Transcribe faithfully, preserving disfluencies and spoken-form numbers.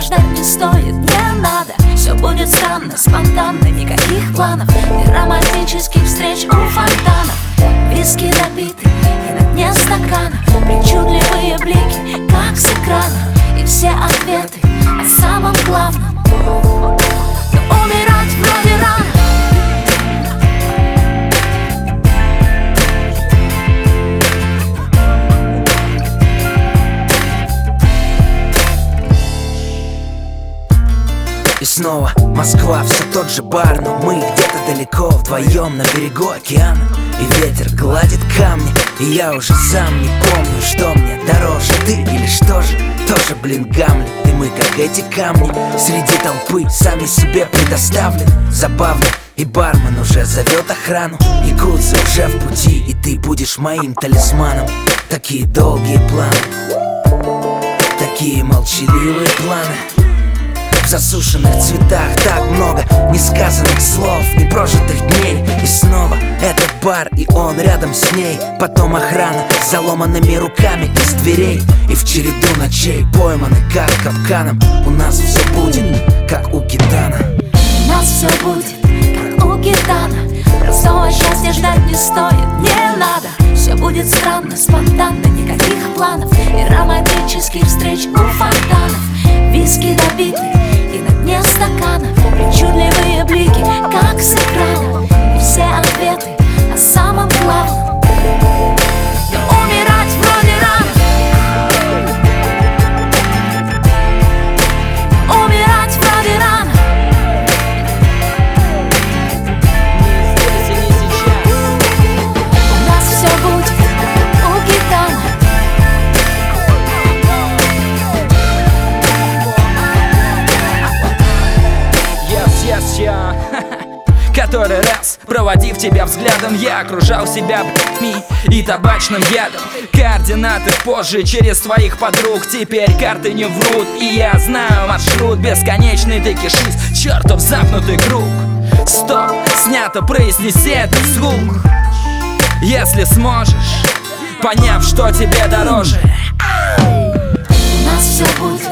счастья ждать не стоит, не надо. Все будет странно, спонтанно, никаких планов и романтических встреч у фонтанов. Виски допиты и на дне стакана, причудливые блики, как с экрана, и все ответы о самом главном. Но умирать вроде рано. И снова Москва, все тот же бар, но мы где-то далеко вдвоем на берегу океана. И ветер гладит камни, и я уже сам не помню, что мне дороже, ты или что же. Тоже, блин, Гамлет, и мы как эти камни среди толпы, сами себе предоставлены. Забавно, и бармен уже зовет охрану. Якудза уже в пути, и ты будешь моим талисманом. Такие долгие планы, такие молчаливые планы. В засушенных цветах так много несказанных слов, непрожитых дней. И снова этот бар, и он рядом с ней. Потом охрана с заломанными руками из дверей. И в череду ночей пойманы как капканом. У нас все будет, как у гитана. У нас все будет, как у гитана. Простого счастья ждать не стоит, не надо. Все будет странно, спонтанно, никаких планов и романтических встреч у фонтанов. Виски допиты и на дне стакана, причудливые блики, как с экрана, и все ответы о самом главном. Но умирать вроде рано. Умирать вроде рано. У нас все будет у гитана. Который раз, проводив тебя взглядом, я окружал себя б***ми и табачным ядом. Координаты позже через твоих подруг. Теперь карты не врут, и я знаю маршрут. Бесконечный ты кишишь, чертов замкнутый круг. Стоп, снято, произнеси это вслух, если сможешь, поняв, что тебе дороже. У нас все будет